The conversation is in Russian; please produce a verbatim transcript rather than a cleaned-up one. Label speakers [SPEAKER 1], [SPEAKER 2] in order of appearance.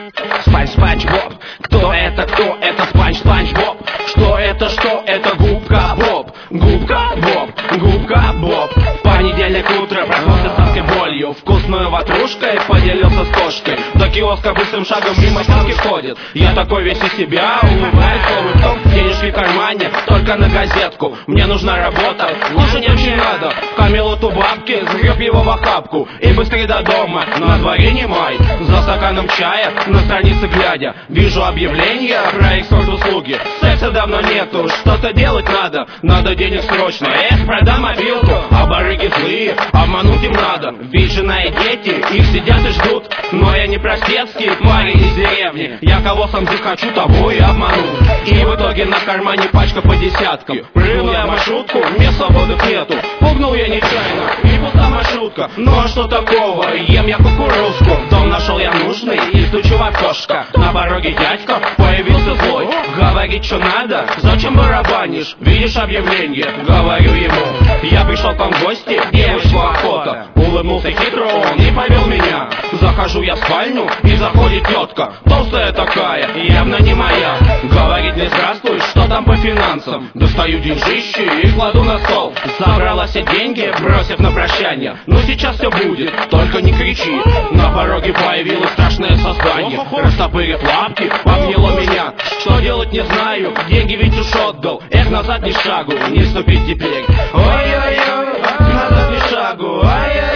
[SPEAKER 1] Спанч, Спанч Боб. Кто это, кто это Спанч, Спанч Боб? Что это, что это губка Боб? Губка Боб, губка Боб. В понедельник утро проснувся с адской болью. Вкусную ватрушкой поделился с кошкой. До киоска быстрым шагом мимо стенки ходит. Я такой весь из себя, улыбаюсь улыбком. Денежки в кармане, только на газетку. Мне нужна работа, кушать очень надо. Камелот у бабки, сгреб его в охапку. И быстрее до дома, на дворе не май. За стаканом чая, на странице глядя, вижу объявление про экспорт-услуги. Секса давно нету, что-то делать надо. Надо денег срочно, эх, продам мобилку. А барыги злые, обмануть им надо. Ведь жена и дети, их сидят и ждут. Но я не простецкий парень из деревни. Я кого сам захочу, того и обману. И в итоге на кармане пачка по десяткам. Прыгнул я в маршрутку, мест свободных нету. Пугнул я нечаянно, и пуста маршрутка. Ну а что такого, ем я кукурузку. Дом нашел я нужный и стучу в окошко. На пороге дядька появился злой. Говорит, что надо, зачем барабанишь? Видишь объявление, говорю ему. Я пришел к вам в гости, девушку охота. Улыбнулся хитро он и повел меня. Захожу я в спальню, и заходит тетка. Толстая такая, явно не моя. Говорит мне здравствуй, что там по финансам? Достаю деньжищи и кладу на стол. Забрала все деньги, бросив на прощание. Ну сейчас все будет, только не кричи. На пороге появилось страшное создание. Растопырив лапки, обняло меня. Что делать не знаю, деньги ведь уж отдал. Эх, назад ни шагу, не ступить теперь. Ой-ой-ой, назад ни шагу, ой-ой-ой.